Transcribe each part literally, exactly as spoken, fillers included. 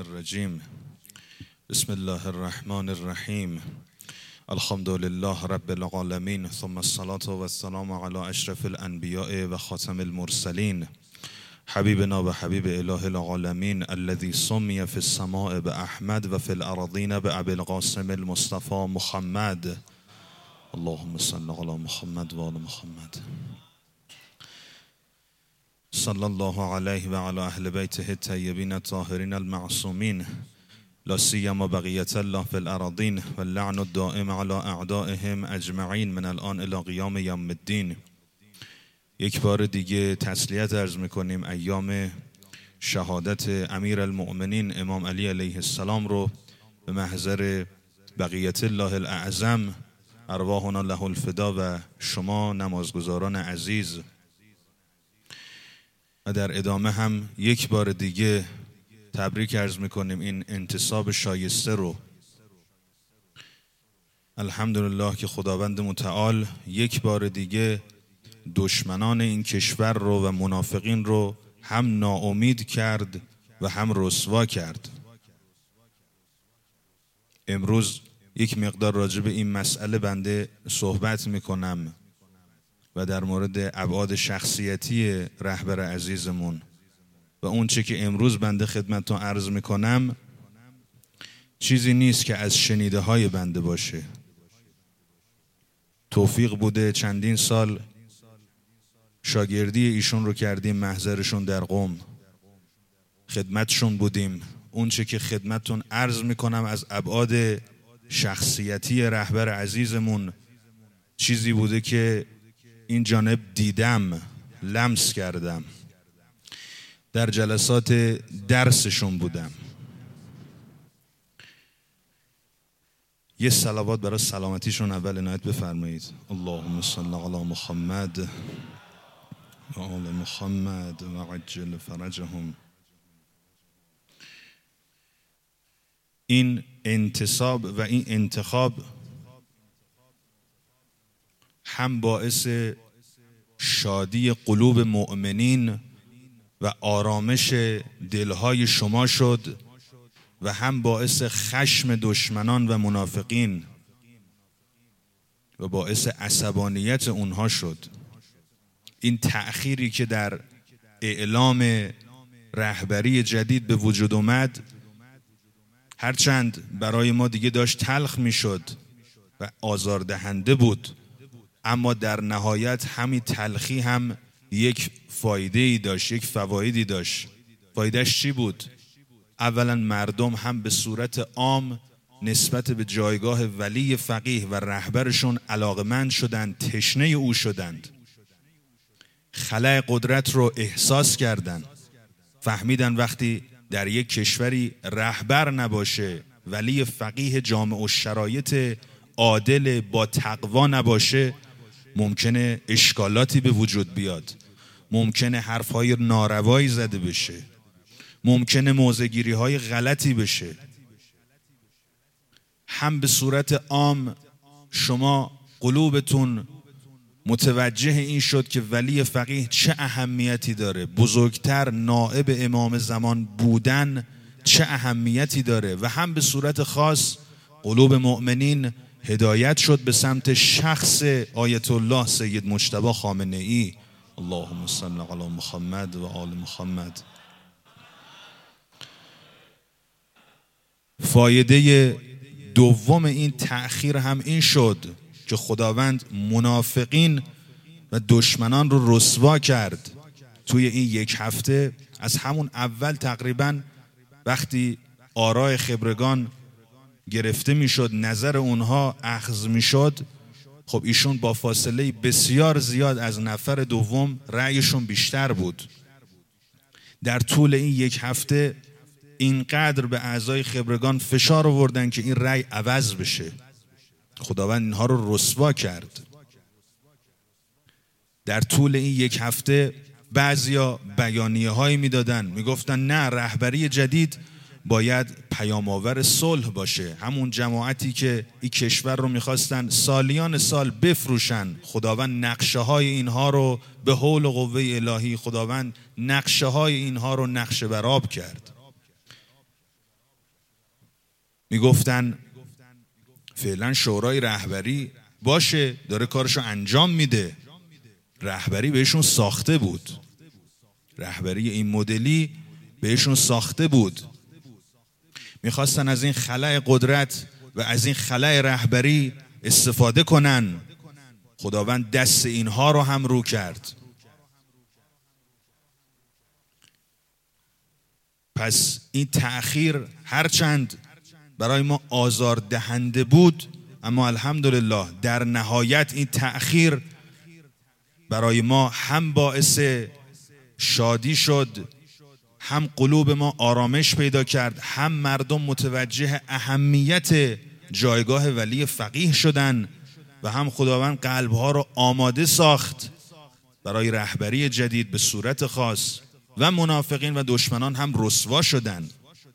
الرجیم. بسم الله الرحمن الرحیم. الحمد لله رب العالمین، ثم الصلاة و السلام علی اشرف الانبیاء و خاتم المرسلین، حبیبنا و حبیب اله العالمین الذی سمی فی السماء باحمد و فی الارضین بابی القاسم المصطفى محمد. اللهم صل علی محمد و آل محمد. صلی الله علیه و علی اهل بیته الطیبین الطاهرین المعصومین، لا سیما بقیة الله فی الارضین و اللعن الدائم علی اعدائهم اجمعین من الان الی قیام یوم الدین. یک بار دیگه تسلیت عرض میکنیم ایام شهادت امیر المؤمنین امام علی علیه السلام رو به محضر بقیت الله الاعظم، ارواحنا له الفدا، و شما نمازگزاران عزیز. و در ادامه هم یک بار دیگه تبریک عرض میکنیم این انتصاب شایسته رو. الحمدلله که خداوند متعال یک بار دیگه دشمنان این کشور رو و منافقین رو هم ناامید کرد و هم رسوا کرد. امروز یک مقدار راجع به این مسئله بنده صحبت میکنم و در مورد ابعاد شخصیتی رهبر عزیزمون و اون چه که امروز بنده خدمتتون عرض میکنم چیزی نیست که از شنیده های بنده باشه. توفیق بوده چندین سال شاگردی ایشون رو کردیم، محضرشون در قم خدمتشون بودیم. اون چه که خدمتتون عرض میکنم از ابعاد شخصیتی رهبر عزیزمون چیزی بوده که این جانب دیدم، لمس کردم، در جلسات درسشون بودم. یه صلوات برای سلامتیشون اول عنایت بفرمایید. اللهم صل علی محمد و آل محمد و عجل فرجهم. این انتصاب و این انتخاب هم باعث شادی قلوب مؤمنین و آرامش دلهای شما شد و هم باعث خشم دشمنان و منافقین و باعث عصبانیت اونها شد. این تأخیری که در اعلام رهبری جدید به وجود اومد هرچند برای ما دیگه داشت تلخ میشد و آزاردهنده بود، اما در نهایت همین تلخی هم یک فایده ای داشت، یک فوایدی داشت. فایدهش چی بود؟ اولا مردم هم به صورت عام نسبت به جایگاه ولی فقیه و رهبرشون علاقمند شدند، تشنه او شدند، خلأ قدرت رو احساس کردند، فهمیدن وقتی در یک کشوری رهبر نباشه، ولی فقیه جامع و شرایط عادل با تقوا نباشه، ممکنه اشکالاتی به وجود بیاد، ممکنه حرفهای ناروایی زده بشه، ممکنه موضع‌گیری های غلطی بشه. هم به صورت عام شما قلوبتون متوجه این شد که ولی فقیه چه اهمیتی داره، بزرگتر نائب امام زمان بودن چه اهمیتی داره، و هم به صورت خاص قلوب مؤمنین هدایت شد به سمت شخص آیت الله سید مجتبی خامنه ای. اللهم صل علی محمد و آل محمد. فایده دوم این تأخیر هم این شد که خداوند منافقین و دشمنان رو رسوا کرد. توی این یک هفته از همون اول تقریبا وقتی آراء خبرگان گرفته میشد، نظر اونها اخذ میشد، خب ایشون با فاصله بسیار زیاد از نفر دوم رأیشون بیشتر بود. در طول این یک هفته اینقدر به اعضای خبرگان فشار آوردن که این رأی عوض بشه. خداوند اینها رو رسوا کرد. در طول این یک هفته بعضیا بیانیه هایی میدادن، میگفتن نه، رهبری جدید باید پیام‌آور صلح باشه. همون جماعتی که این کشور رو میخواستن سالیان سال بفروشن، خداوند نقشه های اینها رو به حول و قوه الهی خداوند نقشه های اینها رو نقشه برآب کرد. میگفتن فعلا شورای رهبری باشه، داره کارشو انجام میده. رهبری بهشون ساخته بود، رهبری این مدلی بهشون ساخته بود. میخواستن از این خلأ قدرت و از این خلأ رهبری استفاده کنن. خداوند دست اینها رو هم رو کرد. پس این تأخیر هرچند برای ما آزاردهنده بود، اما الحمدلله در نهایت این تأخیر برای ما هم باعث شادی شد، هم قلوب ما آرامش پیدا کرد، هم مردم متوجه اهمیت جایگاه ولی فقیه شدن و هم خداوند قلبها رو آماده ساخت برای رهبری جدید به صورت خاص و منافقین و دشمنان هم رسوا شدن.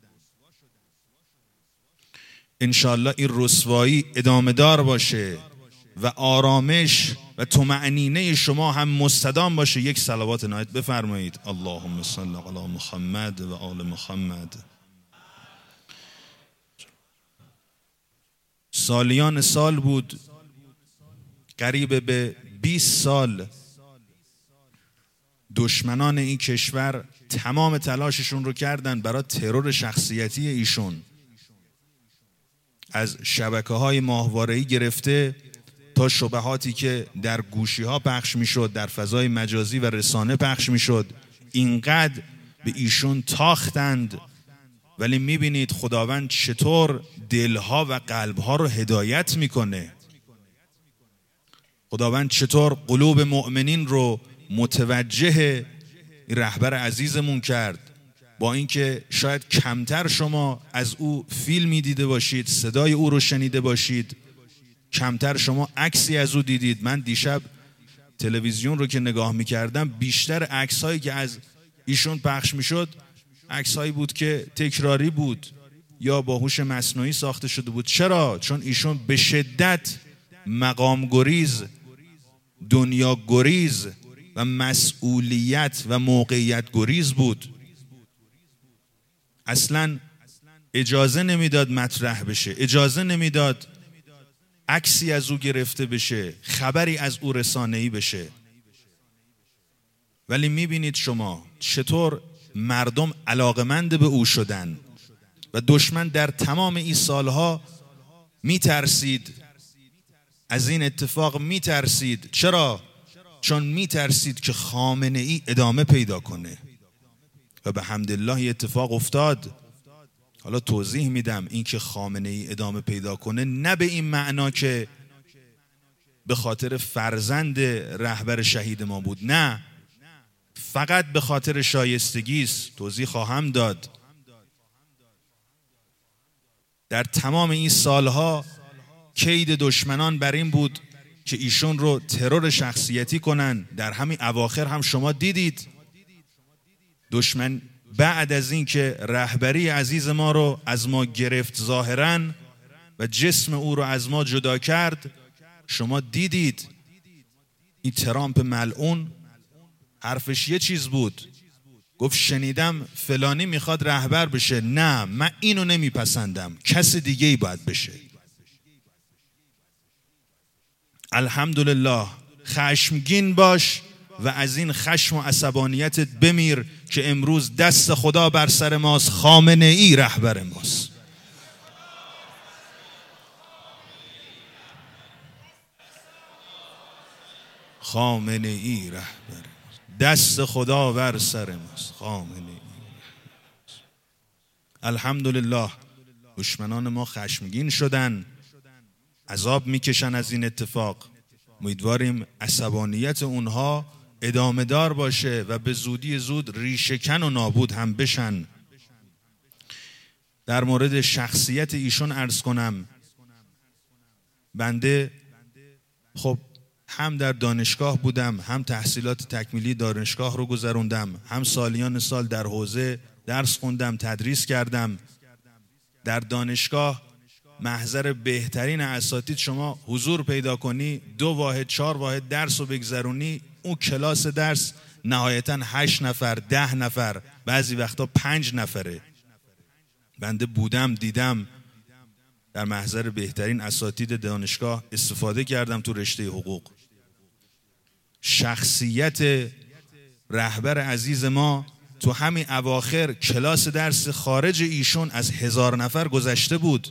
انشالله این رسوایی ادامه دار باشه و آرامش و طمأنینه شما هم مستدام باشه. یک صلوات نهایت بفرمایید. اللهم صل علی محمد و آل محمد. سالیان سال بود، قریب به بیست سال دشمنان این کشور تمام تلاششون رو کردن برای ترور شخصیتی ایشون، از شبکه‌های ماهواره‌ای گرفته تا شبهاتی که در گوشی‌ها پخش می‌شد، در فضای مجازی و رسانه پخش می‌شد. اینقدر به ایشون تاختند، ولی می‌بینید خداوند چطور دلها و قلبها رو هدایت می‌کنه. خداوند چطور قلوب مؤمنین رو متوجه رهبر عزیزمون کرد. با اینکه شاید کمتر شما از او فیلمی دیده باشید، صدای او رو شنیده باشید، کمتر شما عکسی از او دیدید. من دیشب تلویزیون رو که نگاه میکردم، بیشتر عکس‌هایی که از ایشون پخش میشد عکس‌هایی بود که تکراری بود یا با هوش مصنوعی ساخته شده بود. چرا؟ چون ایشون به شدت مقام گریز، دنیا گریز و مسئولیت و موقعیت گریز بود. اصلا اجازه نمیداد مطرح بشه، اجازه نمیداد عکسی از او گرفته بشه، خبری از او رسانه‌ای بشه. ولی میبینید شما چطور مردم علاقمند به او شدن و دشمن در تمام این سالها میترسید از این اتفاق، میترسید. چرا؟ چون میترسید که خامنه‌ای ادامه پیدا کنه و به حمدالله این اتفاق افتاد. حالا توضیح میدم. این که خامنه‌ای ادامه پیدا کنه نه به این معنا که به خاطر فرزند رهبر شهید ما بود، نه، فقط به خاطر شایستگی است. توضیح خواهم داد. در تمام این سالها کید دشمنان بر این بود که ایشون رو ترور شخصیتی کنن. در همین اواخر هم شما دیدید دشمن بعد از این که رهبری عزیز ما رو از ما گرفت ظاهراً و جسم او رو از ما جدا کرد، شما دیدید این ترامپ ملعون حرفش یه چیز بود، گفت شنیدم فلانی میخواد رهبر بشه. نه، من اینو نمیپسندم، کس دیگه ای باید بشه. الحمدلله خشمگین باش و از این خشم و عصبانیتت بمیر که امروز دست خدا بر سر ماست. خامنه ای رهبر ماست. خامنه ای رهبر ماست. دست خدا بر سر ماست. خامنه ای. الحمدلله دشمنان ما خشمگین شدن، عذاب میکشن از این اتفاق. امیدواریم عصبانیت اونها ادامه دار باشه و به زودی زود ریشه‌کن و نابود هم بشن. در مورد شخصیت ایشون عرض کنم، بنده خب هم در دانشگاه بودم، هم تحصیلات تکمیلی دانشگاه رو گذروندم، هم سالیان سال در حوزه درس خوندم، تدریس کردم. در دانشگاه محضر بهترین اساتید شما حضور پیدا کنی، دو واحد چهار واحد درس رو بگذرونی، اون کلاس درس نهایتا هشت نفر، ده نفر، بعضی وقتا پنج نفره. بنده بودم، دیدم در محضر بهترین اساتید دانشگاه استفاده کردم تو رشته حقوق. شخصیت رهبر عزیز ما تو همین اواخر کلاس درس خارج ایشون از هزار نفر گذشته بود.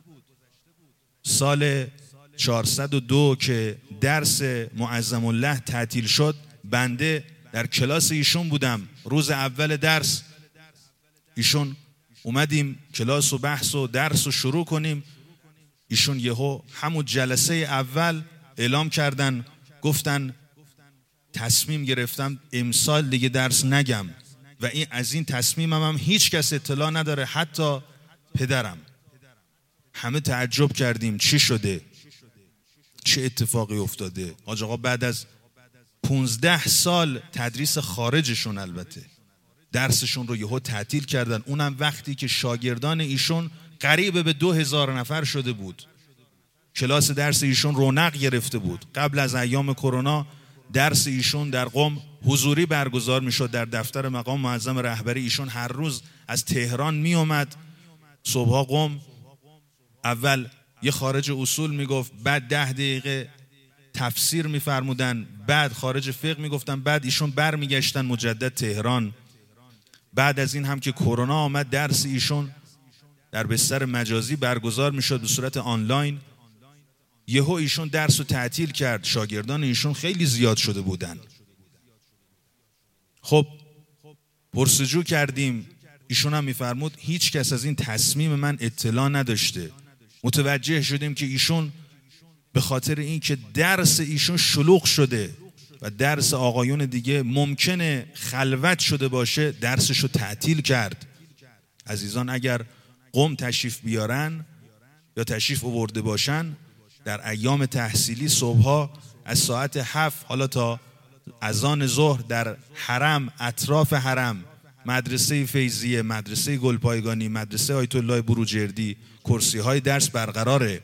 سال چهارصد و دو که درس معظم الله تعطیل شد، بنده در کلاس ایشون بودم. روز اول درس ایشون اومدیم کلاس و بحث و درس و شروع کنیم، ایشون یهو همون جلسه اول اعلام کردن، گفتن تصمیم گرفتم امسال دیگه درس نگم و این از این تصمیمم هم هیچ کس اطلاع نداره، حتی پدرم. همه تعجب کردیم چی شده، چه اتفاقی افتاده. حاج آقا بعد از پونزده سال تدریس خارجشون البته درسشون رو یهو تعطیل کردن، اونم وقتی که شاگردان ایشون قریب به دو هزار نفر شده بود. کلاس درس ایشون رونق گرفته بود. قبل از ایام کرونا درس ایشون در قم حضوری برگزار میشد در دفتر مقام معظم رهبری. ایشون هر روز از تهران می اومد صبحا قم، اول یه خارج اصول میگفت، بعد ده دقیقه تفسیر میفرمودن، بعد خارج فقه میگفتن، بعد ایشون برمیگشتن مجدد تهران. بعد از این هم که کرونا آمد درس ایشون در بستر مجازی برگزار میشد به صورت آنلاین. یهو ایشون درس رو تعطیل کرد، شاگردان ایشون خیلی زیاد شده بودن. خب پرسجو کردیم، ایشون هم میفرمود هیچ کس از این تصمیم من اطلاع نداشته. متوجه شدیم که ایشون به خاطر این که درس ایشون شلوغ شده و درس آقایون دیگه ممکنه خلوت شده باشه، درسشو تعطیل کرد. عزیزان اگر قم تشریف بیارن یا تشریف آورده باشن، در ایام تحصیلی صبحها از ساعت هفت حالا تا اذان ظهر در حرم، اطراف حرم، مدرسه فیضیه، مدرسه گلپایگانی، مدرسه آیت الله بروجردی، کرسی های درس برقراره.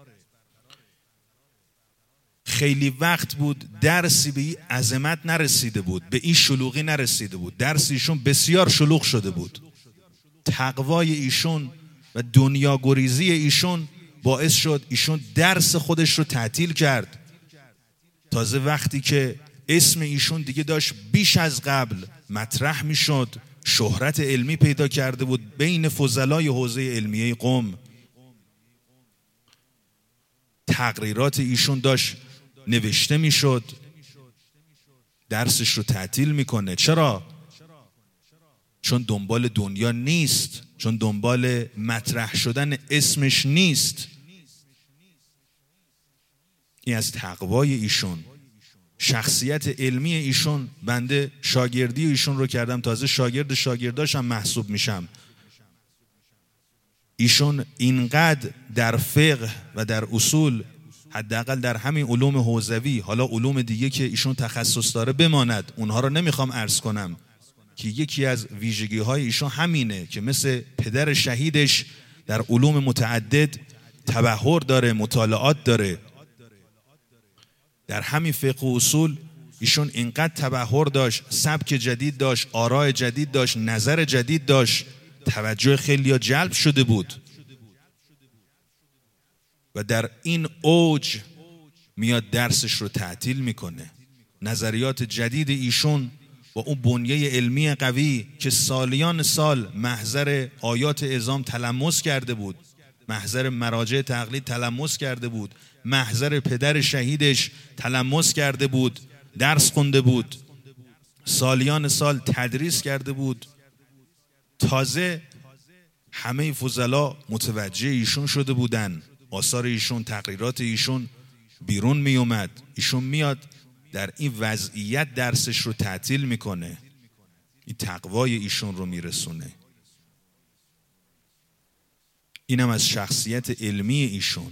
خیلی وقت بود درسی به این عظمت نرسیده بود، به این شلوغی نرسیده بود. درس ایشون بسیار شلوغ شده بود. تقوای ایشون و دنیا گریزی ایشون باعث شد ایشون درس خودش رو تعطیل کرد. تازه وقتی که اسم ایشون دیگه داشت بیش از قبل مطرح می شد، شهرت علمی پیدا کرده بود بین فضلای حوزه علمیه قم، تقریرات ایشون داشت نوشته می شد، درسش رو تعطیل میکنه. چرا؟ چون دنبال دنیا نیست، چون دنبال مطرح شدن اسمش نیست. این از تقوای ایشون، شخصیت علمی ایشون. بنده شاگردی ایشون رو کردم، تازه شاگرد شاگرداشم محسوب میشم. ایشون اینقدر در فقه و در اصول، حداقل در همین علوم حوزوی، حالا علوم دیگه که ایشون تخصص داره بماند، اونها رو نمیخوام عرض کنم، که یکی از ویژگی های ایشون همینه که مثل پدر شهیدش در علوم متعدد تبحر داره، مطالعات داره. در همین فقه و اصول ایشون اینقدر تبحر داشت، سبک جدید داشت، آراء جدید داشت، نظر جدید داشت، توجه خیلیا جلب شده بود. و در این اوج میاد درسش رو تعطیل میکنه. نظریات جدید ایشون با اون بنیه علمی قوی که سالیان سال محضر آیات اعظام تلمس کرده بود، محضر مراجع تقلید تلمس کرده بود، محضر پدر شهیدش تلمس کرده بود، درس خونده بود، سالیان سال تدریس کرده بود. تازه همه فضلا متوجه ایشون شده بودن، آثار ایشون، تقریرات ایشون بیرون می اومد. ایشون میاد در این وضعیت درسش رو تعطیل میکنه، این تقوای ایشون رو میرسونه. اینم از شخصیت علمی ایشون.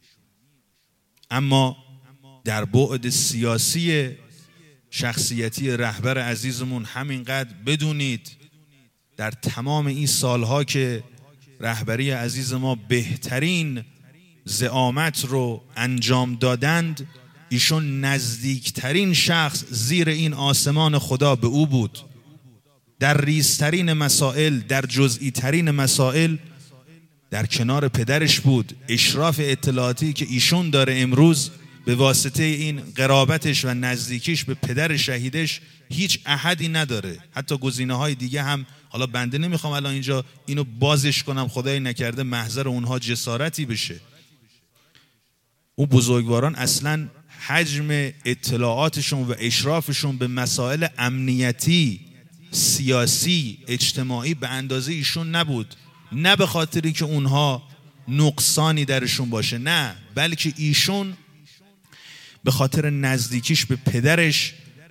اما در بعد سیاسی شخصیتی رهبر عزیزمون همینقدر بدونید در تمام این سالها که رهبری عزیز ما بهترین زعامت رو انجام دادند، ایشون نزدیکترین شخص زیر این آسمان خدا به او بود. در ریزترین مسائل، در جزئی ترین مسائل در کنار پدرش بود. اشراف اطلاعاتی که ایشون داره امروز به واسطه این قرابتش و نزدیکیش به پدر شهیدش هیچ احدی نداره. حتی گزینه‌های دیگه هم، حالا بنده نمیخوام الان اینجا اینو بازش کنم، خدای نکرده محضر اونها جسارتی بشه. اون بزرگواران اصلا حجم اطلاعاتشون و اشرافشون به مسائل امنیتی، سیاسی، اجتماعی به اندازه ایشون نبود. نه به خاطری که اونها نقصانی درشون باشه، نه، بلکه ایشون به خاطر نزدیکیش به پدرش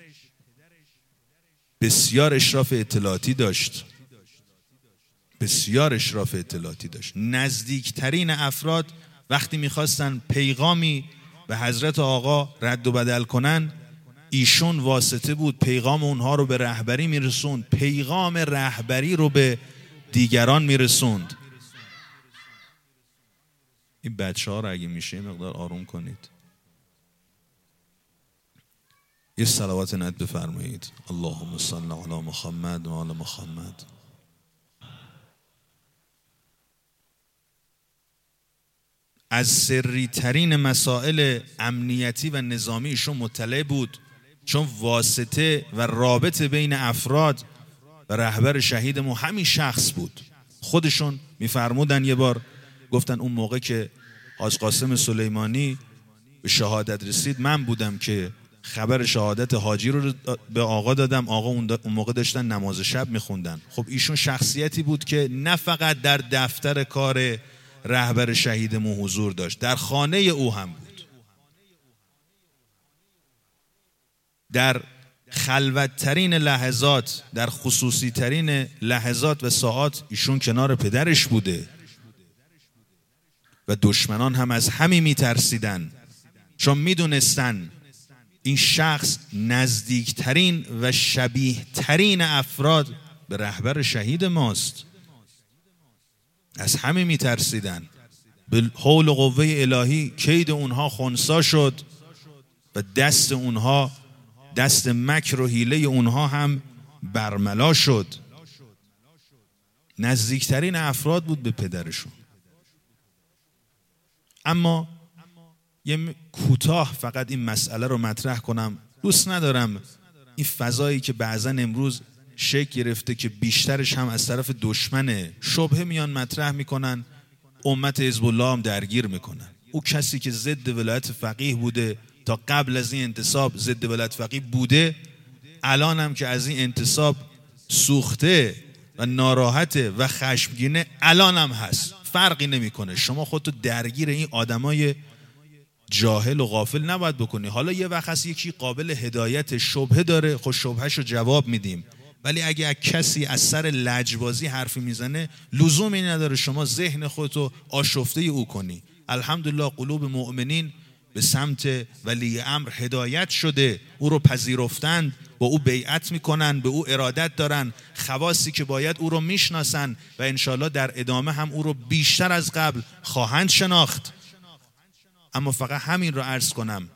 بسیار اشراف اطلاعاتی داشت. بسیار اشراف اطلاعاتی داشت. نزدیکترین افراد وقتی میخواستن پیغامی به حضرت آقا رد و بدل کنن، ایشون واسطه بود، پیغام اونها رو به رهبری میرسوند، پیغام رهبری رو به دیگران میرسوند. این بچه ها رو اگه میشه مقدار آروم کنید. یه صلوات نت بفرمایید. اللهم صل علی محمد و آل محمد. از سری ترین مسائل امنیتی و نظامی ایشون مطلع بود، چون واسطه و رابط بین افراد و رهبر شهیدمون همین شخص بود. خودشون میفرمودن، یه بار گفتن اون موقع که حاج قاسم سلیمانی به شهادت رسید، من بودم که خبر شهادت حاجی رو به آقا دادم. آقا اون موقع داشتن نماز شب میخوندن. خب ایشون شخصیتی بود که نه فقط در دفتر کار رهبر شهیدمون حضور داشت، در خانه او هم بود. در خلوتترین لحظات، در خصوصی ترین لحظات و ساعات ایشون کنار پدرش بوده و دشمنان هم از همین میترسیدن، چون میدونستن این شخص نزدیکترین و شبیه ترین افراد به رهبر شهید ماست. از همه میترسیدن. به حول و قوه الهی کید اونها خنثی شد و دست اونها، دست مکر و حیله اونها هم برملا شد. نزدیکترین افراد بود به پدرشون. اما یه کوتاه فقط این مسئله رو مطرح کنم. دوست ندارم این فضایی که بعضا امروز شکل گرفته که بیشترش هم از طرف دشمنه، شبهه میان مطرح میکنن، امت حزب الله هم درگیر میکنن. او کسی که ضد ولایت فقیه بوده، تا قبل از این انتصاب ضد ولایت فقیه بوده، الان هم که از این انتصاب سوخته و ناراحته و خشمگینه، الان هم هست، فرقی نمیکنه. شما خودتو درگیر این آدمای جاهل و غافل نباید بکنی. حالا یه وقت هست یکی قابل هدایت، شبهه داره، خب شبههشو جواب میدیم، ولی اگه کسی از سر لجبازی حرفی میزنه، لزومی نداره شما ذهن خودتو آشفته او کنی. الحمدلله قلوب مؤمنین به سمت ولی امر هدایت شده، او رو پذیرفتند، با او بیعت میکنن، به او ارادت دارن، خواصی که باید او رو میشناسن و انشالله در ادامه هم او رو بیشتر از قبل خواهند شناخت. اما فقط همین رو عرض کنم،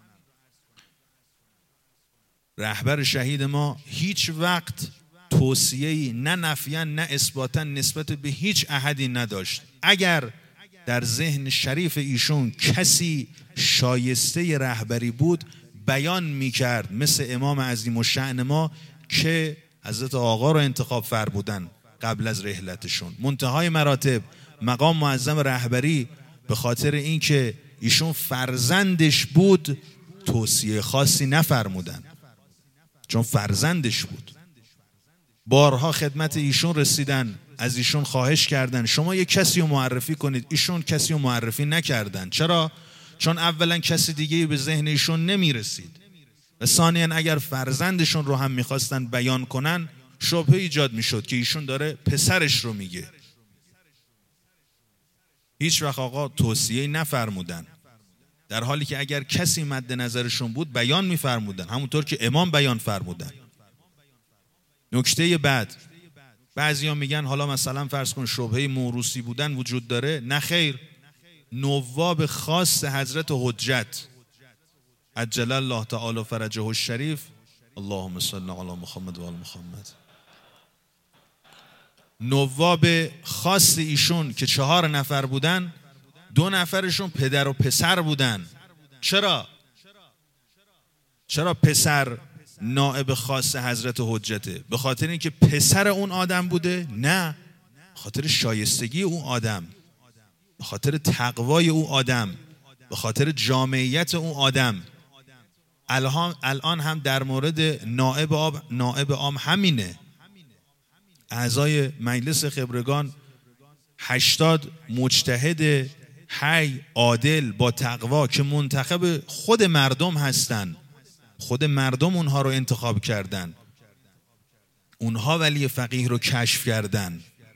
رهبر شهید ما هیچ وقت توصیه‌ای نه نفیاً نه اثباتاً نسبت به هیچ احدی نداشت. اگر در ذهن شریف ایشون کسی شایسته رهبری بود، بیان میکرد، مثل امام عظیم الشأن ما که حضرت آقا رو انتخاب فرمودن قبل از رحلتشون. منتهای مراتب مقام معظم رهبری به خاطر اینکه ایشون فرزندش بود توصیه خاصی نفرمودن، چون فرزندش بود. بارها خدمت ایشون رسیدن، از ایشون خواهش کردن شما یک کسی رو معرفی کنید. ایشون کسی رو معرفی نکردن. چرا؟ چون اولا کسی دیگه به ذهن ایشون نمی رسید و ثانیاً اگر فرزندشون رو هم میخواستن بیان کنن، شبهه ایجاد میشد که ایشون داره پسرش رو میگه. هیچ وقت آقا توصیه نفرمودن، در حالی که اگر کسی مد نظرشون بود بیان میفرمودن، همونطور که امام بیان فرمودن. نکته بعد، بعضیا میگن حالا مثلا فرض کن شبهه موروثی بودن وجود داره. نه خیر، نواب خاص حضرت حجت عجل الله تعالی فرجه الشریف، اللهم صل علی محمد و آل محمد، نواب خاص ایشون که چهار نفر بودن، دو نفرشون پدر و پسر بودن. چرا؟ چرا پسر نائب خاص حضرت حجته؟ به خاطر اینکه پسر اون آدم بوده؟ نه، به خاطر شایستگی اون آدم، به خاطر تقوای اون آدم، به خاطر جامعیت اون آدم. الان هم در مورد نائب عام نائب عام همینه. اعضای مجلس خبرگان هشتاد مجتهد حی عادل با تقوا که منتخب خود مردم هستن، خود مردم اونها رو انتخاب کردن، اونها ولی فقیه رو کشف کردن،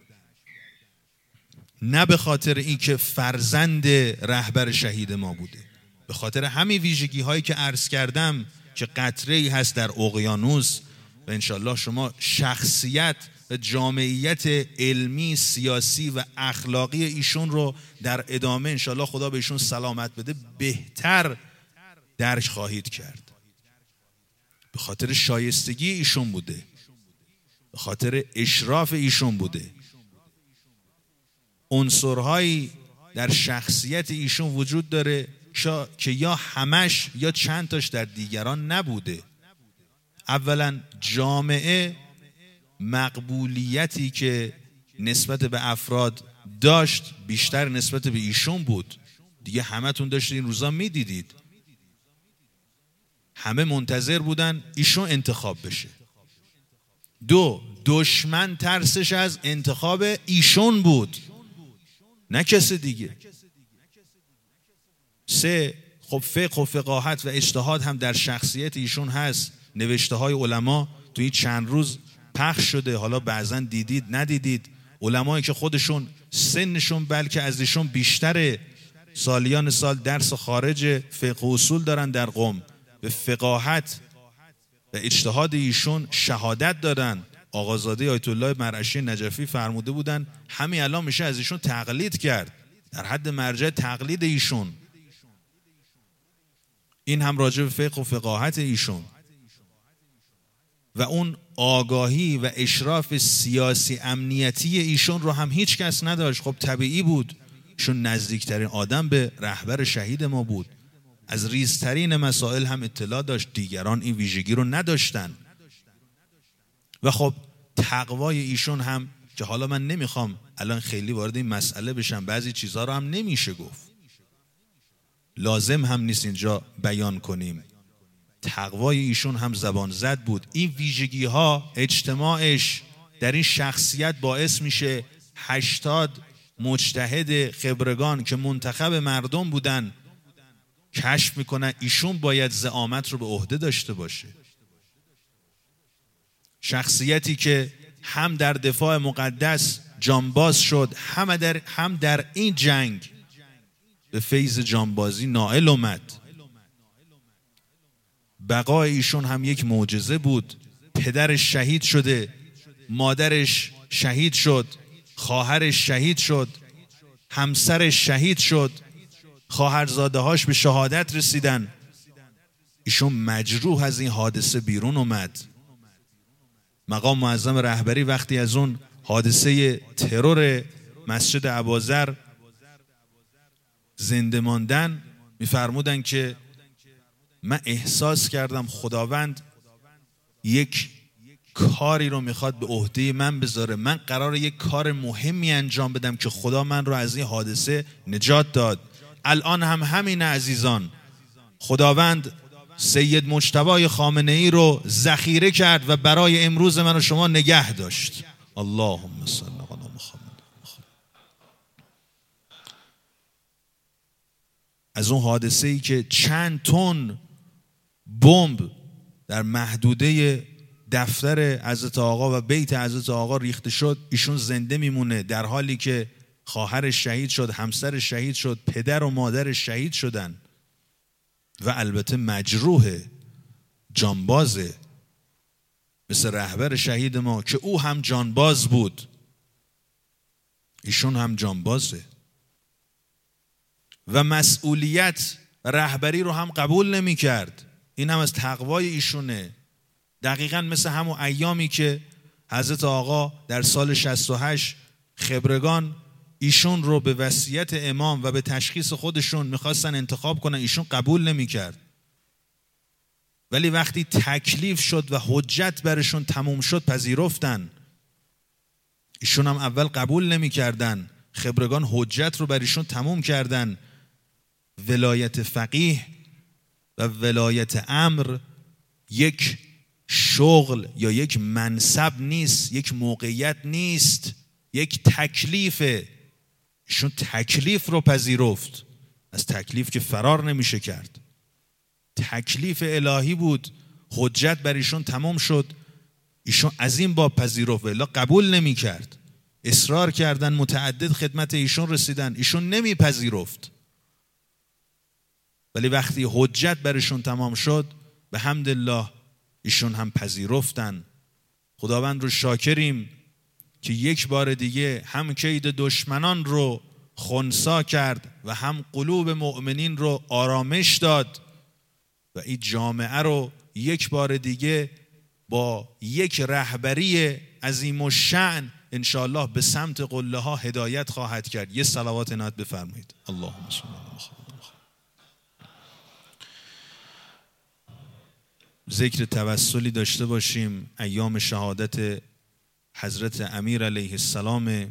نه به خاطر این که فرزند رهبر شهید ما بوده. به خاطر همین ویژگی هایی که عرض کردم که قطره‌ای هست در اقیانوس. و انشالله شما شخصیت و جامعیت علمی، سیاسی و اخلاقی ایشون رو در ادامه انشالله خدا به ایشون سلامت بده بهتر درک خواهید کرد. به خاطر شایستگی ایشون بوده، به خاطر اشراف ایشون بوده. عنصرهایی در شخصیت ایشون وجود داره که یا همش یا چند تاش در دیگران نبوده. اولا جامعه مقبولیتی که نسبت به افراد داشت بیشتر نسبت به ایشون بود. دیگه همه تون داشتید این روزا میدیدید، همه منتظر بودن ایشون انتخاب بشه. دو، دشمن ترسش از انتخاب ایشون بود، نه کسی دیگه. سه، خب فقه و فقاهت و اجتهاد هم در شخصیت ایشون هست. نوشته های علما تو این چند روز پخش شده، حالا بعضا دیدید ندیدید. علمایی که خودشون سنشون بلکه از ایشون بیشتره، سالیان سال درس خارج فقه و اصول دارن در قم، به فقاهت و اجتهاد ایشون شهادت دادن. آقازاده آیت الله مرعشی نجفی فرموده بودن همین الان میشه از ایشون تقلید کرد، در حد مرجع تقلید ایشون. این هم راجع به فقه و فقاهت ایشون. و اون آگاهی و اشراف سیاسی امنیتی ایشون رو هم هیچ کس نداشت. خب طبیعی بود، ایشون نزدیکترین آدم به رهبر شهید ما بود، از ریزترین مسائل هم اطلاع داشت، دیگران این ویژگی رو نداشتن. و خب تقوای ایشون هم که حالا من نمیخوام الان خیلی وارد این مسئله بشم، بعضی چیزها رو هم نمیشه گفت، لازم هم نیست اینجا بیان کنیم. تقوای ایشون هم زبان زد بود. این ویژگی ها اجتماعش در این شخصیت باعث میشه هشتاد مجتهد خبرگان که منتخب مردم بودن کشف میکنن ایشون باید زعامت رو به عهده داشته باشه. شخصیتی که هم در دفاع مقدس جانباز شد، هم در, هم در این جنگ به فیض جانبازی نائل اومد. بقای ایشون هم یک معجزه بود. پدرش شهید شده، مادرش شهید شد، خواهرش شهید شد، همسرش شهید شد، خواهرزاده هاش به شهادت رسیدن. ایشون مجروح از این حادثه بیرون اومد. مقام معظم رهبری وقتی از اون حادثه ترور مسجد ابوذر زنده ماندن میفرمودن که من احساس کردم خداوند یک کاری رو میخواد به عهده من بذاره، من قراره یک کار مهمی انجام بدم که خدا من رو از این حادثه نجات داد. الان هم همین عزیزان، خداوند سید مجتبی خامنه‌ای رو ذخیره کرد و برای امروز من و شما نگه داشت. اللهم صل علی محمد. از اون حادثه‌ای که چند تن بمب در محدوده دفتر حضرت آقا و بیت حضرت آقا ریخته شد، ایشون زنده میمونه در حالی که خواهرش شهید شد، همسرش شهید شد، پدر و مادرش شهید شدن و البته مجروح جانبازه مثل رهبر شهید ما که او هم جانباز بود، ایشون هم جانبازه و مسئولیت رهبری رو هم قبول نمی کرد. این هم از تقوای ایشونه. دقیقاً مثل همون ایامی که حضرت آقا در سال شصت و هشت خبرگان ایشون رو به وصیت امام و به تشخیص خودشون میخواستن انتخاب کنن، ایشون قبول نمیکرد. ولی وقتی تکلیف شد و حجت برشون تموم شد پذیرفتن. ایشون هم اول قبول نمیکردن، خبرگان حجت رو بر ایشون تموم کردن. ولایت فقیه و ولایت امر یک شغل یا یک منصب نیست، یک موقعیت نیست، یک تکلیفه. ایشون تکلیف رو پذیرفت، از تکلیف که فرار نمیشه کرد. تکلیف الهی بود، حجت بر ایشون تمام شد، ایشون از این باب پذیرفت، ولی قبول نمی کرد. اصرار کردن، متعدد خدمت ایشون رسیدن، ایشون نمی پذیرفت. ولی وقتی حجت برشون تمام شد به حمدالله ایشون هم پذیرفتن. خداوند رو شاکریم که یک بار دیگه هم کید دشمنان رو خنثی کرد و هم قلوب مؤمنین رو آرامش داد و این جامعه رو یک بار دیگه با یک رهبری عظیم الشأن انشاءالله به سمت قله ها هدایت خواهد کرد. یه صلوات نات بفرمایید. اللهم صل علی محمد. ذکر توسلی داشته باشیم. ایام شهادت حضرت امیر علیه السلام.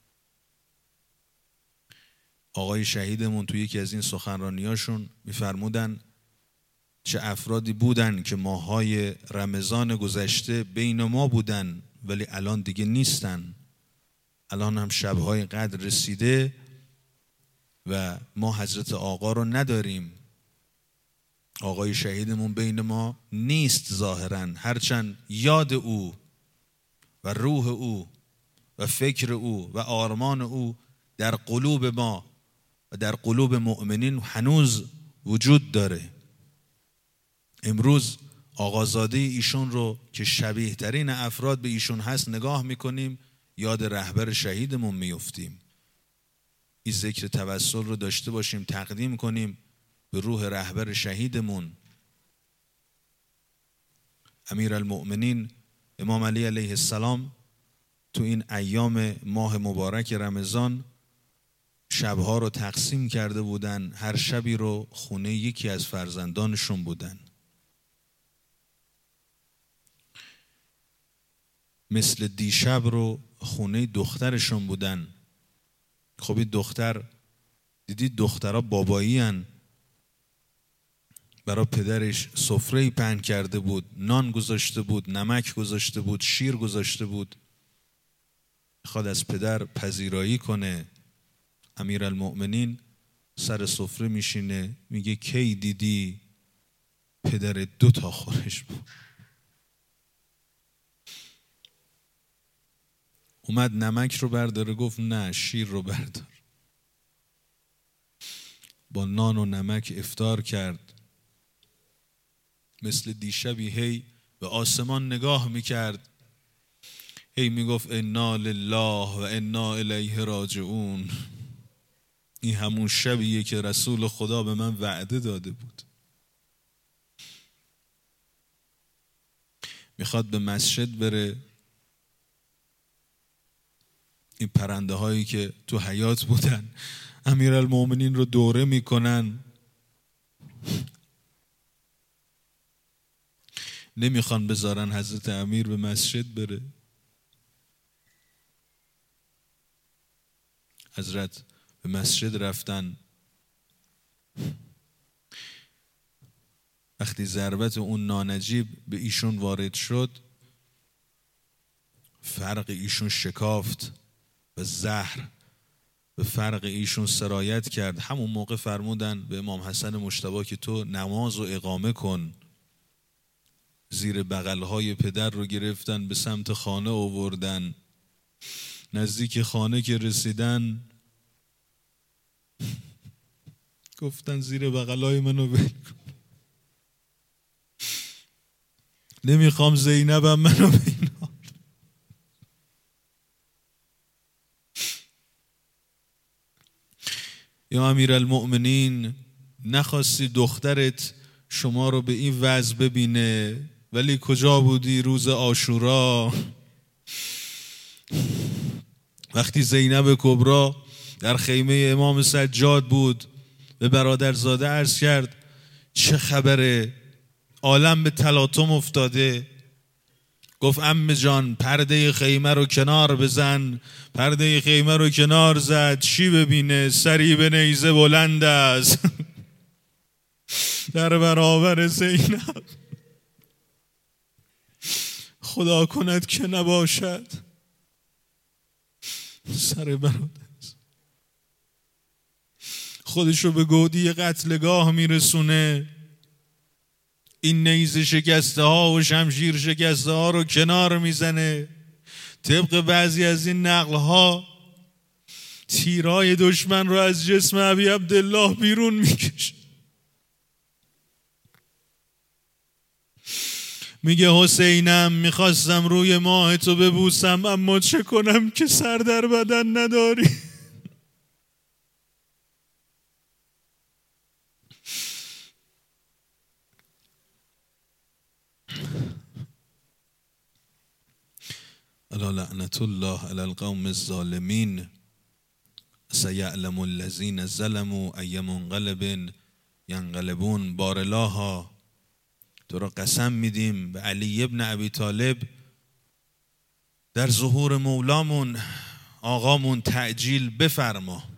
آقای شهیدمون توی یکی از این سخنرانیاشون میفرمودن چه افرادی بودن که ماهای رمضان گذشته بین ما بودن ولی الان دیگه نیستن. الان هم شبهای قدر رسیده و ما حضرت آقا رو نداریم. آقای شهیدمون بین ما نیست ظاهراً، هرچند یاد او و روح او و فکر او و آرمان او در قلوب ما و در قلوب مؤمنین هنوز وجود داره. امروز آقازاده ایشون رو که شبیه ترین افراد به ایشون هست نگاه میکنیم، یاد رهبر شهیدمون میفتیم. این ذکر توسل رو داشته باشیم، تقدیم کنیم به روح رهبر شهیدمون امیرالمؤمنین امام علی علیه السلام. تو این ایام ماه مبارک رمضان شبها رو تقسیم کرده بودن، هر شبی رو خونه یکی از فرزندانشون بودن. مثل دیشب رو خونه دخترشون بودن. خب این دختر، دیدید دخترها بابایی هن، برای پدرش سفره‌ای پهن کرده بود، نان گذاشته بود، نمک گذاشته بود، شیر گذاشته بود، میخواد از پدر پذیرایی کنه. امیرالمؤمنین سر سفره میشینه میگه کی دیدی پدر دو تا خورش بود؟ اومد نمک رو برداره، گفت نه شیر رو بردار. با نان و نمک افطار کرد. مثل دیشبی هی به آسمان نگاه میکرد، هی میگفت انا لله و انا الیه راجعون. این همون شبیه که رسول خدا به من وعده داده بود. میخواد به مسجد بره، این پرنده هایی که تو حیات بودن امیرالمؤمنین رو دوره میکنن، نمیخوان بذارن حضرت امیر به مسجد بره. حضرت به مسجد رفتن. وقتی ضربت اون نانجیب به ایشون وارد شد، فرق ایشون شکافت و زهر به فرق ایشون سرایت کرد. همون موقع فرمودن به امام حسن مجتبی که تو نماز و اقامه کن. زیر بغلهای پدر رو گرفتن به سمت خانه آوردن. نزدیک خانه که رسیدن گفتن زیر بغلهای منو ول کن، نمیخوام زینبم منو بینار. یا امیرالمؤمنین، نخواستی دخترت شما رو به این وضع ببینه، ولی کجا بودی روز عاشورا؟ وقتی زینب کبرا در خیمه امام سجاد بود به برادرزاده عرض کرد چه خبره؟ عالم به تلاطم افتاده. گفت عمه جان پرده خیمه رو کنار بزن. پرده خیمه رو کنار زد. چی ببینه؟ سری به نیزه بلند است در برابر زینب. خدا کند که نباشد. سر برادر خودشو به گودی قتلگاه میرسونه. این نیزه شکسته ها و شمشیر شکسته ها رو کنار میزنه. طبق بعضی از این نقل ها تیرای دشمن رو از جسم ابی عبدالله بیرون میکشه. میگه حسینم میخواستم روی ماه تو ببوسم اما چه کنم که سر در بدن نداری. الا لعنت الله علی القوم الظالمین سیعلم الذین ظلموا ای منقلب ینقلبون. بارالها تو را قسم میدیم به علی ابن ابی طالب در ظهور مولامون آقامون تعجیل بفرما.